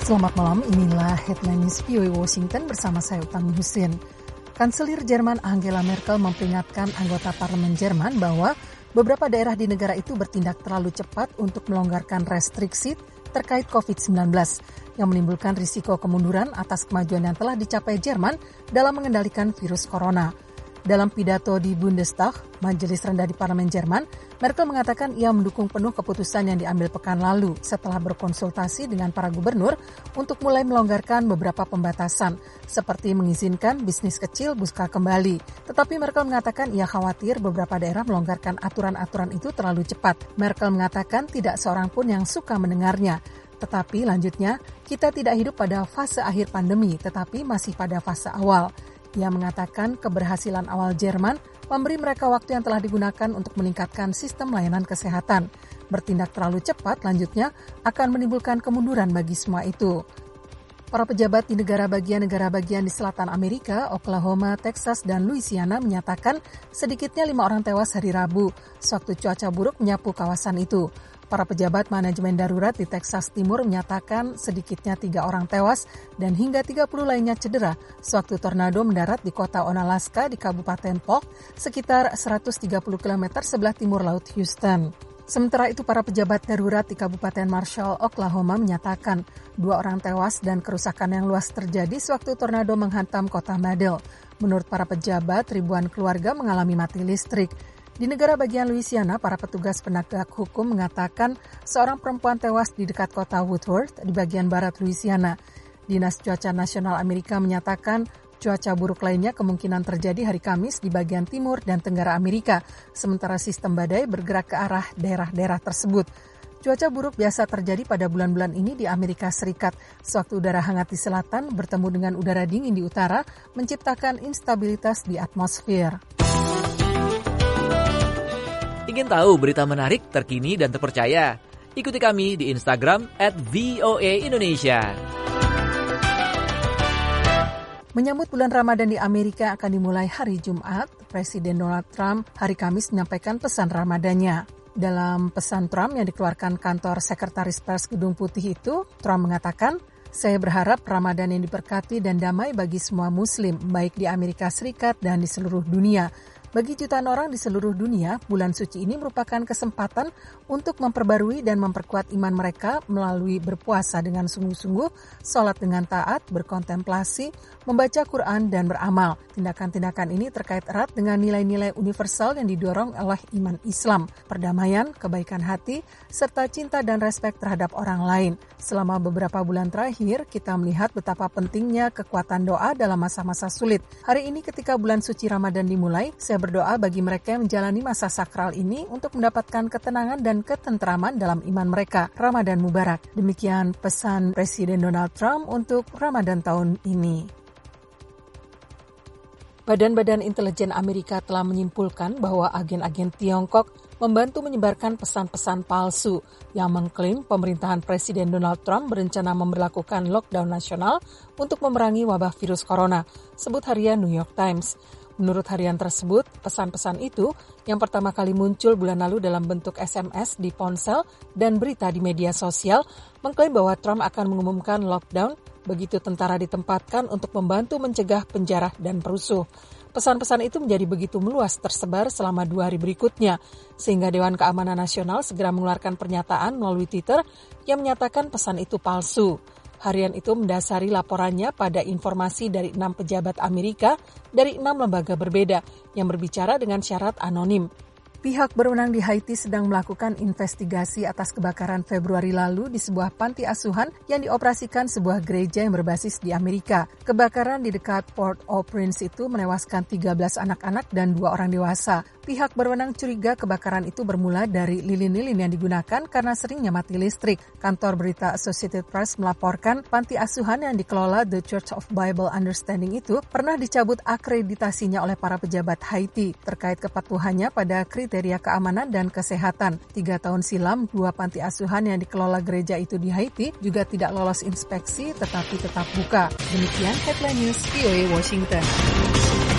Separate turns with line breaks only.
Selamat malam, inilah Headline News VOA Washington bersama saya Utami Husin. Kanselir Jerman Angela Merkel memperingatkan anggota parlemen Jerman bahwa beberapa daerah di negara itu bertindak terlalu cepat untuk melonggarkan restriksi terkait COVID-19 yang menimbulkan risiko kemunduran atas kemajuan yang telah dicapai Jerman dalam mengendalikan virus corona. Dalam pidato di Bundestag, majelis rendah di parlemen Jerman, Merkel mengatakan ia mendukung penuh keputusan yang diambil pekan lalu setelah berkonsultasi dengan para gubernur untuk mulai melonggarkan beberapa pembatasan, seperti mengizinkan bisnis kecil buka kembali. Tetapi Merkel mengatakan ia khawatir beberapa daerah melonggarkan aturan-aturan itu terlalu cepat. Merkel mengatakan tidak seorang pun yang suka mendengarnya. Tetapi lanjutnya, kita tidak hidup pada fase akhir pandemi, tetapi masih pada fase awal. Ia mengatakan keberhasilan awal Jerman memberi mereka waktu yang telah digunakan untuk meningkatkan sistem layanan kesehatan. Bertindak terlalu cepat, lanjutnya, akan menimbulkan kemunduran bagi semua itu. Para pejabat di negara bagian di selatan Amerika, Oklahoma, Texas, dan Louisiana menyatakan sedikitnya 5 orang tewas hari Rabu, sewaktu cuaca buruk menyapu kawasan itu. Para pejabat manajemen darurat di Texas Timur menyatakan sedikitnya 3 orang tewas dan hingga 30 lainnya cedera sewaktu tornado mendarat di kota Onalaska di Kabupaten Polk, sekitar 130 km sebelah timur laut Houston. Sementara itu, para pejabat darurat di Kabupaten Marshall, Oklahoma menyatakan 2 orang tewas dan kerusakan yang luas terjadi sewaktu tornado menghantam kota Madill. Menurut para pejabat, ribuan keluarga mengalami mati listrik. Di negara bagian Louisiana, para petugas penegak hukum mengatakan seorang perempuan tewas di dekat kota Woodworth di bagian barat Louisiana. Dinas Cuaca Nasional Amerika menyatakan cuaca buruk lainnya kemungkinan terjadi hari Kamis di bagian timur dan tenggara Amerika, sementara sistem badai bergerak ke arah daerah-daerah tersebut. Cuaca buruk biasa terjadi pada bulan-bulan ini di Amerika Serikat, sewaktu udara hangat di selatan bertemu dengan udara dingin di utara, menciptakan instabilitas di atmosfer.
Ingin tahu berita menarik, terkini, dan terpercaya? Ikuti kami di Instagram @voaindonesia.
Menyambut bulan Ramadan di Amerika akan dimulai hari Jumat, Presiden Donald Trump hari Kamis menyampaikan pesan Ramadannya. Dalam pesan Trump yang dikeluarkan kantor Sekretaris Pers Gedung Putih itu, Trump mengatakan, "Saya berharap Ramadan yang diberkati dan damai bagi semua Muslim, baik di Amerika Serikat dan di seluruh dunia. Bagi jutaan orang di seluruh dunia, bulan suci ini merupakan kesempatan untuk memperbarui dan memperkuat iman mereka melalui berpuasa dengan sungguh-sungguh, sholat dengan taat, berkontemplasi, membaca Quran, dan beramal. Tindakan-tindakan ini terkait erat dengan nilai-nilai universal yang didorong oleh iman Islam, perdamaian, kebaikan hati, serta cinta dan respek terhadap orang lain. Selama beberapa bulan terakhir, kita melihat betapa pentingnya kekuatan doa dalam masa-masa sulit. Hari ini ketika bulan suci Ramadan dimulai, saya berdoa bagi mereka yang menjalani masa sakral ini untuk mendapatkan ketenangan dan ketentraman dalam iman mereka. Ramadan Mubarak." Demikian pesan Presiden Donald Trump untuk Ramadan tahun ini. Badan-badan intelijen Amerika telah menyimpulkan bahwa agen-agen Tiongkok membantu menyebarkan pesan-pesan palsu yang mengklaim pemerintahan Presiden Donald Trump berencana memberlakukan lockdown nasional untuk memerangi wabah virus corona, sebut harian New York Times. Menurut harian tersebut, pesan-pesan itu yang pertama kali muncul bulan lalu dalam bentuk SMS di ponsel dan berita di media sosial mengklaim bahwa Trump akan mengumumkan lockdown begitu tentara ditempatkan untuk membantu mencegah penjara dan perusuh. Pesan-pesan itu menjadi begitu meluas tersebar selama 2 hari berikutnya, sehingga Dewan Keamanan Nasional segera mengeluarkan pernyataan melalui Twitter yang menyatakan pesan itu palsu. Harian itu mendasari laporannya pada informasi dari 6 pejabat Amerika dari 6 lembaga berbeda yang berbicara dengan syarat anonim. Pihak berwenang di Haiti sedang melakukan investigasi atas kebakaran Februari lalu di sebuah panti asuhan yang dioperasikan sebuah gereja yang berbasis di Amerika. Kebakaran di dekat Port-au-Prince itu menewaskan 13 anak-anak dan 2 orang dewasa. Pihak berwenang curiga kebakaran itu bermula dari lilin-lilin yang digunakan karena seringnya mati listrik. Kantor berita Associated Press melaporkan panti asuhan yang dikelola The Church of Bible Understanding itu pernah dicabut akreditasinya oleh para pejabat Haiti terkait kepatuhannya pada kriteria keamanan dan kesehatan. 3 tahun silam, 2 panti asuhan yang dikelola gereja itu di Haiti juga tidak lolos inspeksi tetapi tetap buka. Demikian Headline News VOA Washington.